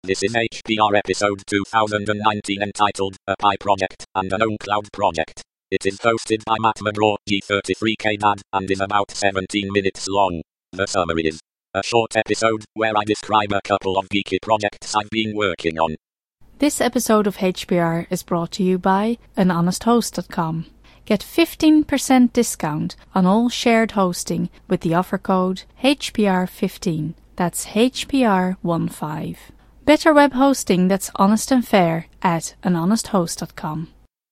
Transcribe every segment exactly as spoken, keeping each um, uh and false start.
This is H P R episode two thousand nineteen entitled A Pi Project and an OwnCloud Project. It is hosted by Matt McGraw, G thirty-three K Dad, and is about seventeen minutes long. The summary is a short episode where I describe a couple of geeky projects I've been working on. This episode of H P R is brought to you by an honest host dot com. Get fifteen percent discount on all shared hosting with the offer code H P R fifteen. That's H P R fifteen. Better web hosting that's honest and fair at an honest host dot com.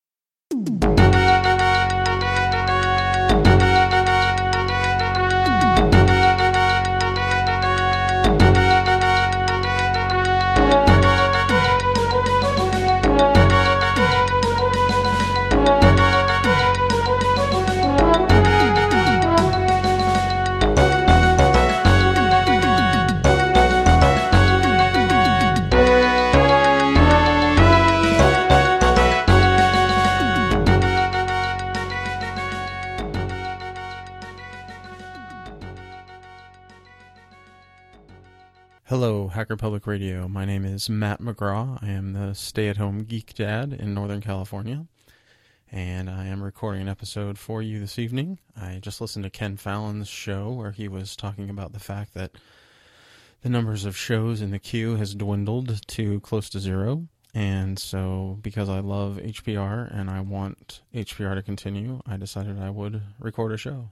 Hello, Hacker Public Radio. My name is Matt McGraw. I am the stay-at-home geek dad in Northern California, and I am recording an episode for you this evening. I just listened to Ken Fallon's show where he was talking about the fact that the numbers of shows in the queue has dwindled to close to zero, and so because I love H P R and I want H P R to continue, I decided I would record a show.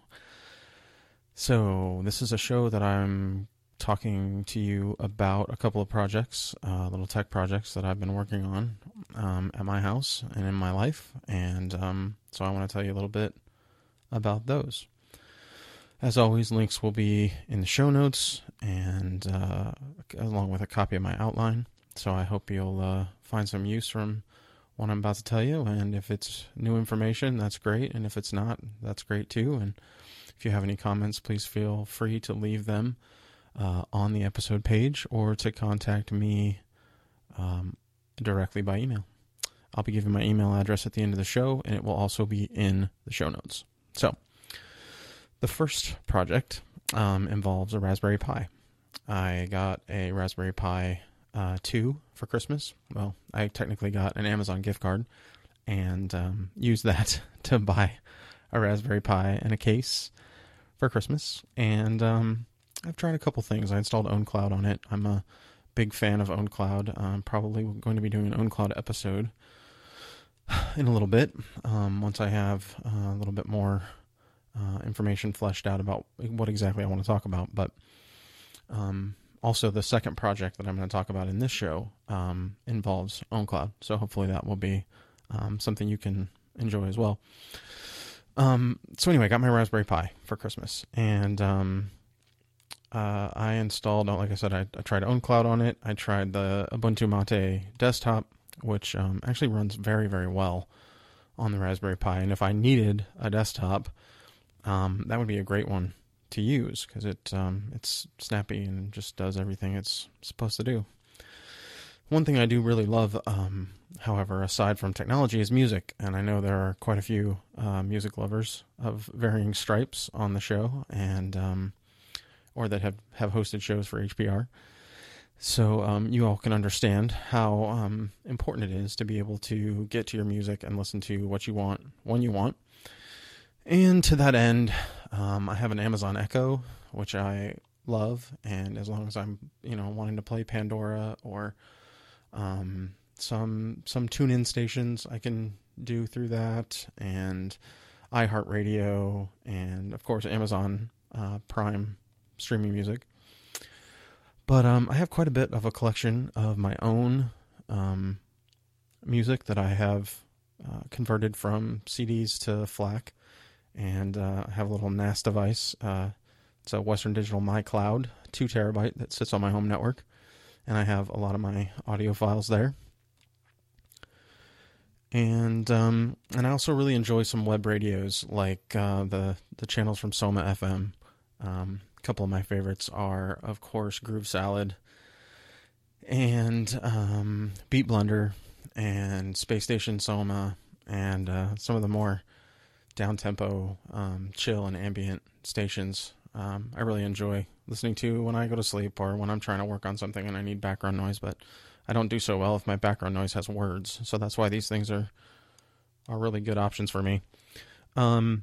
So this is a show that I'm talking to you about a couple of projects, uh, little tech projects that I've been working on um, at my house and in my life, and um, so I want to tell you a little bit about those. As always, links will be in the show notes, and uh, along with a copy of my outline, so I hope you'll uh, find some use from what I'm about to tell you, and if it's new information, that's great, and if it's not, that's great too, and if you have any comments, please feel free to leave them Uh, on the episode page or to contact me um, directly by email. I'll be giving my email address at the end of the show, and it will also be in the show notes. So, the first project um, involves a Raspberry Pi. I got a Raspberry Pi uh, two for Christmas. Well, I technically got an Amazon gift card and um, used that to buy a Raspberry Pi and a case for Christmas. And um, I've tried a couple things. I installed OwnCloud on it. I'm a big fan of OwnCloud. I'm probably going to be doing an OwnCloud episode in a little bit, um, once I have uh, a little bit more uh, information fleshed out about what exactly I want to talk about. But um, also the second project that I'm going to talk about in this show um, involves OwnCloud. So hopefully that will be um, something you can enjoy as well. Um, so anyway, I got my Raspberry Pi for Christmas, and um, Uh, I installed, like I said, I, I tried OwnCloud on it. I tried the Ubuntu Mate desktop, which um, actually runs very, very well on the Raspberry Pi. And if I needed a desktop, um, that would be a great one to use because it um, it's snappy and just does everything it's supposed to do. One thing I do really love, um, however, aside from technology, is music. And I know there are quite a few uh, music lovers of varying stripes on the show, and um, or that have, have hosted shows for H P R. So um, you all can understand how um, important it is to be able to get to your music and listen to what you want when you want. And to that end, um, I have an Amazon Echo, which I love. And as long as I'm, you know, wanting to play Pandora or um, some some tune-in stations, I can do through that. And iHeartRadio, and of course Amazon uh, Prime streaming music. But um, I have quite a bit of a collection of my own um, music that I have uh, converted from C Ds to FLAC, and uh, I have a little N A S device. Uh, it's a Western Digital MyCloud, two terabyte that sits on my home network, and I have a lot of my audio files there. And um, and I also really enjoy some web radios, like uh, the the channels from Soma F M. Um, a couple of my favorites are, of course, Groove Salad and um, Beat Blender and Space Station Soma, and uh, some of the more down-tempo, um, chill and ambient stations. Um, I really enjoy listening to when I go to sleep or when I'm trying to work on something and I need background noise, but I don't do so well if my background noise has words. So that's why these things are are really good options for me. Um,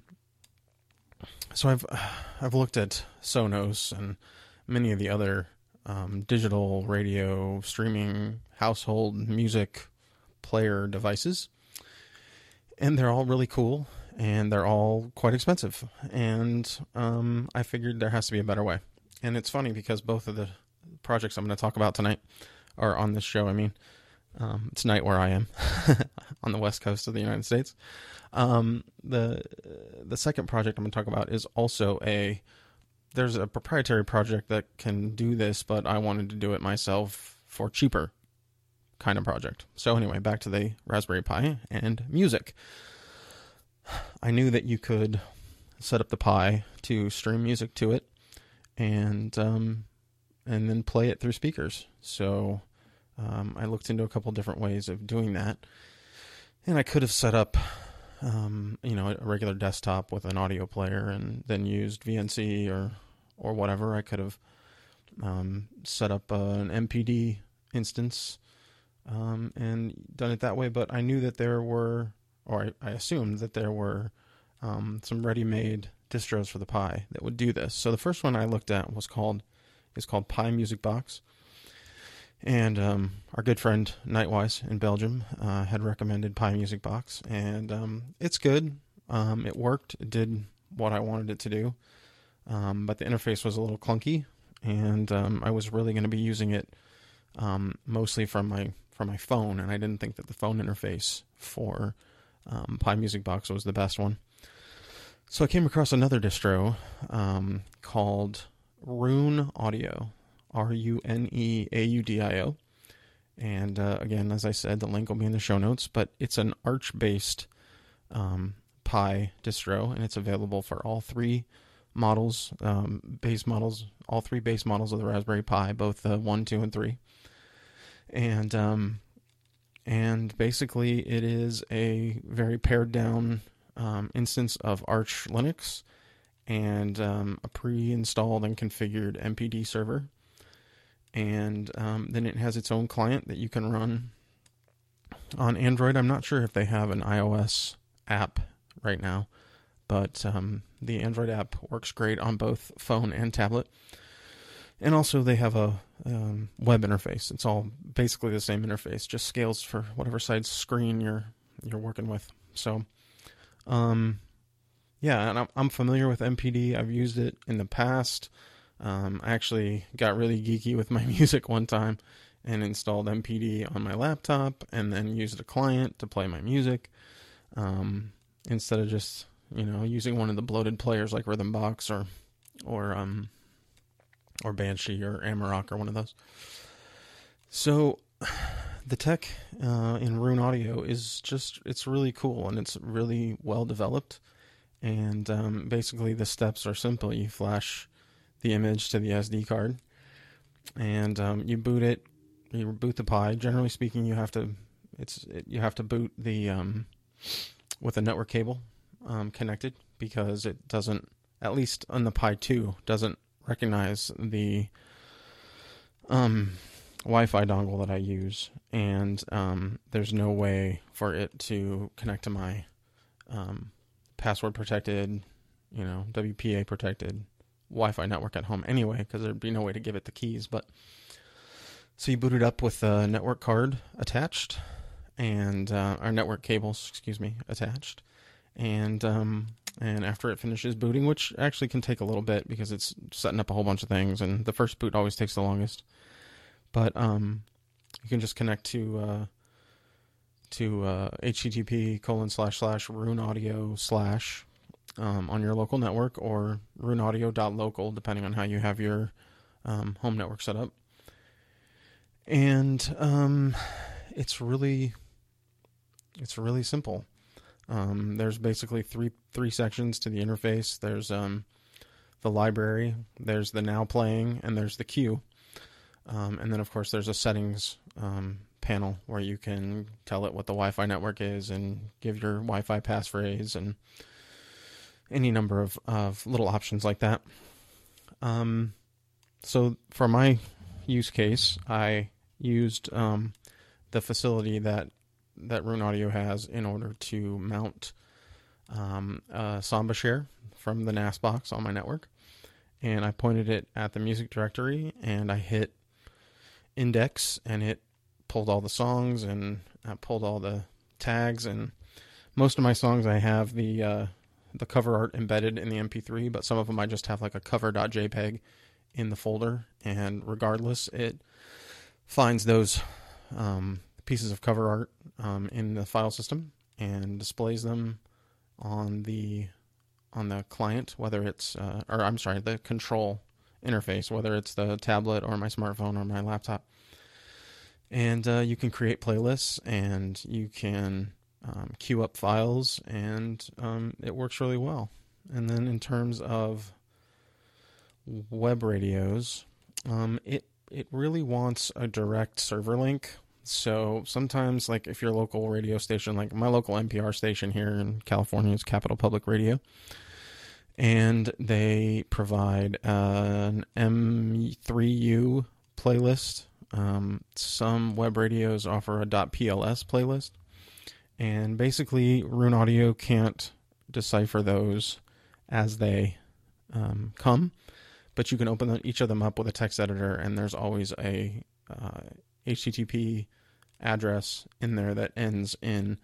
so I've I've looked at Sonos and many of the other um, digital radio streaming household music player devices, and they're all really cool. And they're all quite expensive. And um, I figured there has to be a better way. And it's funny because both of the projects I'm going to talk about tonight are on this show. I mean, um, it's night where I am on the west coast of the United States. Um, the the second project I'm going to talk about is also a, there's a proprietary project that can do this, but I wanted to do it myself for cheaper kind of project. So anyway, back to the Raspberry Pi and music. I knew that you could set up the Pi to stream music to it and um, and then play it through speakers. So um, I looked into a couple different ways of doing that. And I could have set up um, you know, a regular desktop with an audio player and then used V N C or, or whatever. I could have um, set up uh, an M P D instance um, and done it that way. But I knew that there were... or I, I assumed that there were um, some ready-made distros for the Pi that would do this. So the first one I looked at was called is called Pi Music Box, and um, our good friend Nightwise in Belgium uh, had recommended Pi Music Box, and um, it's good. Um, it worked. It did what I wanted it to do, um, but the interface was a little clunky, and um, I was really going to be using it um, mostly from my from my phone, and I didn't think that the phone interface for Um, Pi Music Box was the best one. So I came across another distro um, called Rune Audio, R U N E A U D I O. And uh, again, as I said, the link will be in the show notes, but it's an Arch-based um, Pi distro, and it's available for all three models, um, base models, all three base models of the Raspberry Pi, both the one, two, and three. And um, And basically, it is a very pared down um, instance of Arch Linux and um, a pre-installed and configured M P D server. And um, then it has its own client that you can run on Android. I'm not sure if they have an iOS app right now, but um, the Android app works great on both phone and tablet. And also they have a um, web interface. It's all basically the same interface, just scales for whatever size screen you're you're working with. So, um, yeah, and I'm, I'm familiar with M P D. I've used it in the past. Um, I actually got really geeky with my music one time and installed M P D on my laptop and then used a client to play my music um, instead of just, you know, using one of the bloated players like Rhythmbox or or um. or Banshee or Amarok or one of those. So the tech uh, in Rune Audio is just, it's really cool and it's really well developed. And um, basically the steps are simple. You flash the image to the S D card and um, you boot it, you boot the Pi. Generally speaking, you have to, it's it, you have to boot the, um, with a network cable um, connected because it doesn't, at least on the Pi two, doesn't recognize the um, Wi-Fi dongle that I use, and um, there's no way for it to connect to my um, password protected, you know, W P A protected Wi-Fi network at home anyway, because there'd be no way to give it the keys. But so you boot it up with a network card attached, and uh, our network cables, excuse me, attached, and um, And after it finishes booting, which actually can take a little bit because it's setting up a whole bunch of things, and the first boot always takes the longest. But um, you can just connect to uh, to uh, http colon slash slash Rune Audio slash um, on your local network or runeaudio.local, depending on how you have your um, home network set up. And um, it's really it's really simple. Um, there's basically three three sections to the interface. There's um, the library, there's the now playing, and there's the queue. Um, and then, of course, there's a settings um, panel where you can tell it what the Wi-Fi network is and give your Wi-Fi passphrase and any number of, of little options like that. Um, so for my use case, I used um, the facility that that Roon Audio has in order to mount um, a Samba Share from the N A S box on my network. And I pointed it at the music directory, and I hit index, and it pulled all the songs, and I pulled all the tags, and most of my songs I have the uh, the cover art embedded in the M P three, but some of them I just have like a cover.jpg in the folder, and regardless, it finds those um, pieces of cover art um, in the file system and displays them on the on the client, whether it's uh, or I'm sorry, the control interface, whether it's the tablet or my smartphone or my laptop. And uh, you can create playlists, and you can um, queue up files, and um, it works really well. And then in terms of web radios, um, it it really wants a direct server link. So sometimes, like if your local radio station, like my local N P R station here in California is Capital Public Radio, and they provide an M three U playlist. Um, some web radios offer a .pls playlist, and basically Roon Audio can't decipher those as they um, come, but you can open the, each of them up with a text editor, and there's always a uh, H T T P address in there that ends in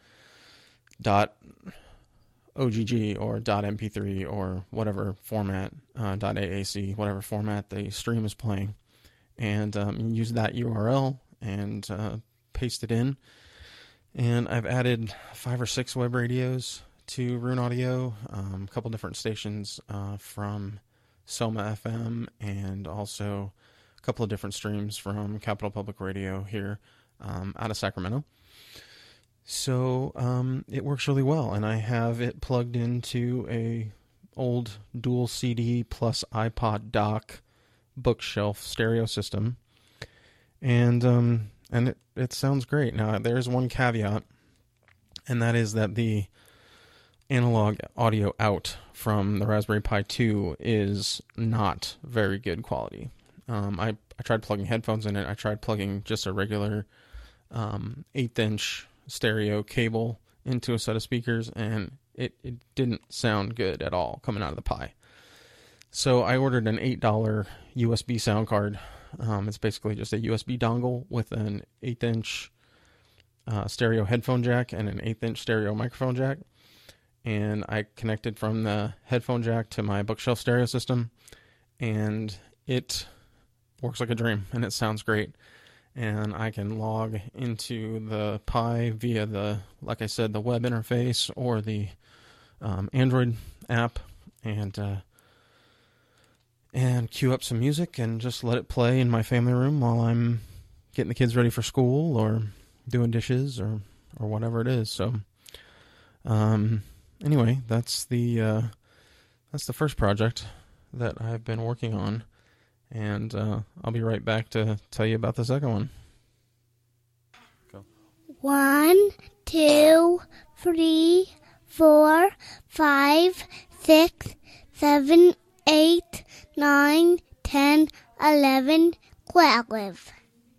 .ogg or .m p three or whatever format, uh, .aac, whatever format the stream is playing. And um, you use that U R L and uh, paste it in. And I've added five or six web radios to Roon Audio, um, a couple different stations uh, from Soma F M, and also a couple of different streams from Capital Public Radio here um, out of Sacramento. So um, it works really well, and I have it plugged into a old dual C D plus iPod dock bookshelf stereo system, and um and it, it sounds great. Now there's one caveat, and that is that the analog audio out from the Raspberry Pi two is not very good quality. um I, I tried plugging headphones in it. I tried plugging just a regular um eighth inch stereo cable into a set of speakers, and it, it didn't sound good at all coming out of the Pi. So I ordered an eight dollar U S B sound card. Um, it's basically just a U S B dongle with an eighth inch uh, stereo headphone jack and an eighth inch stereo microphone jack. And I connected from the headphone jack to my bookshelf stereo system, and it works like a dream, and it sounds great. And I can log into the Pi via the, like I said, the web interface or the um, Android app, and uh, and queue up some music and just let it play in my family room while I'm getting the kids ready for school or doing dishes or, or whatever it is. So, um, anyway, that's the, uh, that's the first project that I've been working on, and, uh, I'll be right back to tell you about the second one. Go. One, two, three, four, five, six, seven, eight, nine, ten, eleven, twelve.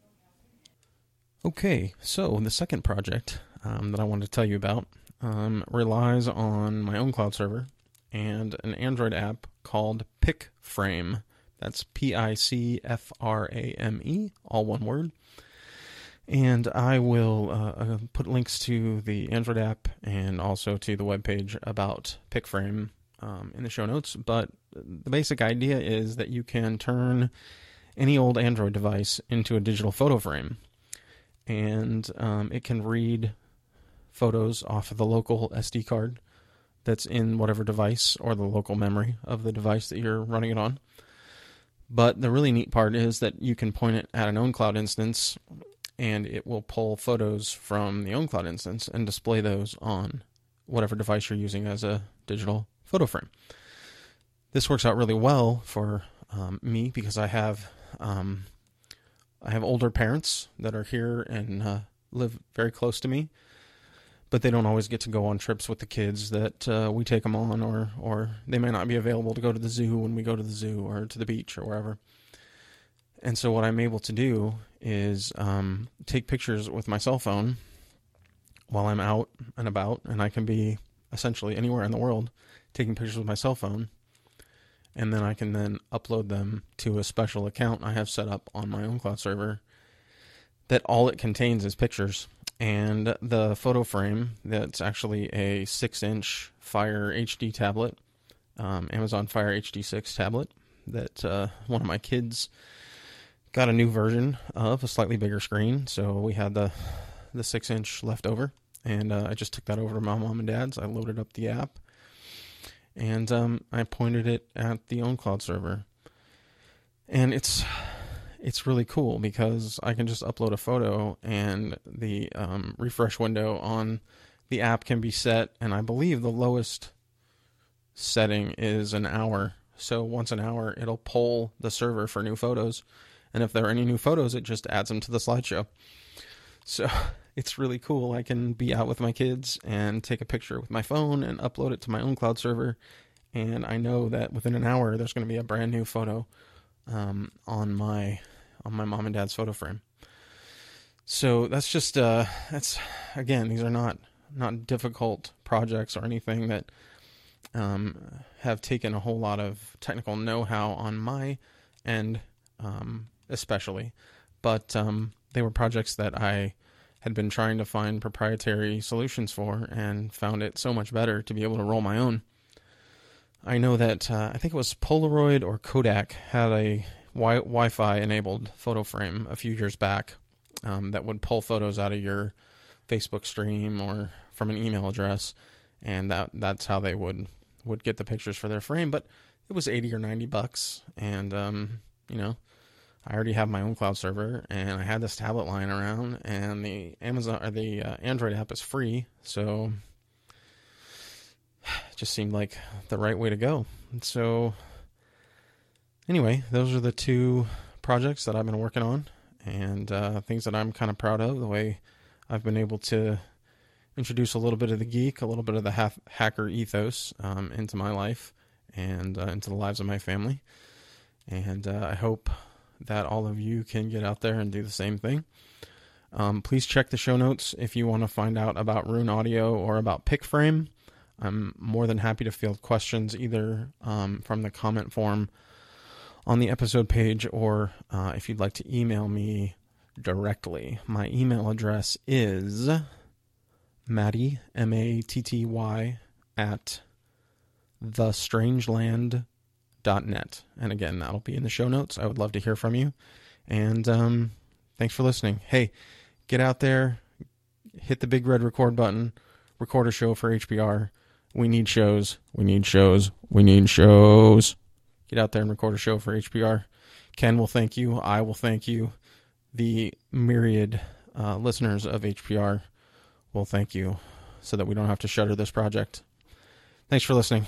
Okay, so the second project um, that I wanted to tell you about um, relies on my own cloud server and an Android app called PicFrame. That's P I C F R A M E, all one word. And I will uh, put links to the Android app and also to the webpage about PicFrame um, in the show notes. But the basic idea is that you can turn any old Android device into a digital photo frame. And um, it can read photos off of the local S D card that's in whatever device or the local memory of the device that you're running it on. But the really neat part is that you can point it at an OwnCloud instance, and it will pull photos from the OwnCloud instance and display those on whatever device you're using as a digital photo frame. This works out really well for um, me because I have um, I have older parents that are here and uh, live very close to me, but they don't always get to go on trips with the kids that uh, we take them on, or or they may not be available to go to the zoo when we go to the zoo or to the beach or wherever. And so what I'm able to do is um, take pictures with my cell phone while I'm out and about, and I can be essentially anywhere in the world taking pictures with my cell phone, and then I can then upload them to a special account I have set up on my own cloud server that all it contains is pictures. And the photo frame, that's actually a six inch Fire H D tablet, um, Amazon Fire H D six tablet, that uh, one of my kids got a new version of, a slightly bigger screen. So we had the the six inch left over, and uh, I just took that over to my mom and dad's. I loaded up the app, and um, I pointed it at the OwnCloud server. And it's it's really cool because I can just upload a photo, and the um, refresh window on the app can be set, and I believe the lowest setting is an hour. So once an hour, it'll poll the server for new photos, and if there are any new photos, it just adds them to the slideshow. So it's really cool. I can be out with my kids and take a picture with my phone and upload it to my own cloud server, and I know that within an hour there's going to be a brand new photo um, on my on my mom and dad's photo frame. So that's just uh, that's again, these are not not difficult projects or anything that um, have taken a whole lot of technical know-how on my end, um, especially, but um, they were projects that I had been trying to find proprietary solutions for, and found it so much better to be able to roll my own. I know that uh, I think it was Polaroid or Kodak had a wi- Wi-Fi enabled photo frame a few years back um, that would pull photos out of your Facebook stream or from an email address, and that that's how they would would get the pictures for their frame. But it was eighty or ninety bucks, and um, you know, I already have my own cloud server, and I had this tablet lying around, and the Amazon or the uh, Android app is free, so it just seemed like the right way to go. And so anyway, those are the two projects that I've been working on, and uh, things that I'm kind of proud of, the way I've been able to introduce a little bit of the geek, a little bit of the ha- hacker ethos um, into my life and uh, into the lives of my family. And uh, I hope that all of you can get out there and do the same thing. Um, please check the show notes if you want to find out about Roon Audio or about PicFrame. I'm more than happy to field questions either um, from the comment form on the episode page, or uh, if you'd like to email me directly. My email address is Matty, M A T T Y, at thestrangeland dot net. And again, that'll be in the show notes. I would love to hear from you. And um, thanks for listening. Hey, get out there, hit the big red record button, record a show for H P R. We need shows. We need shows. We need shows. Get out there and record a show for H P R. Ken will thank you. I will thank you. The myriad uh, listeners of H P R will thank you, so that we don't have to shutter this project. Thanks for listening.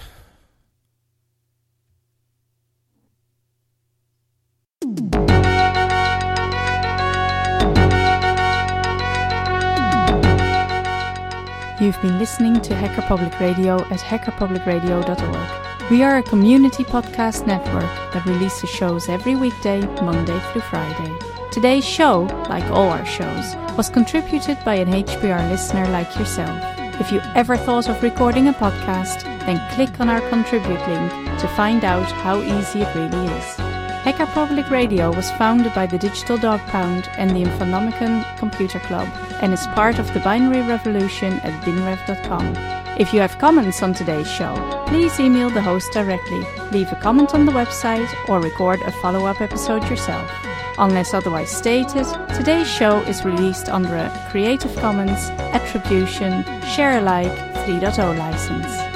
You've been listening to Hacker Public Radio at hacker public radio dot org. We are a community podcast network that releases shows every weekday, Monday through Friday. Today's show, like all our shows, was contributed by an H P R listener like yourself. If you ever thought of recording a podcast, then click on our contribute link to find out how easy it really is. Hacker Public Radio was founded by the Digital Dog Pound and the Infonomicon Computer Club, and is part of the binary revolution at binrev dot com. If you have comments on today's show, please email the host directly, leave a comment on the website, or record a follow-up episode yourself. Unless otherwise stated, today's show is released under a Creative Commons Attribution Share Alike three point oh license.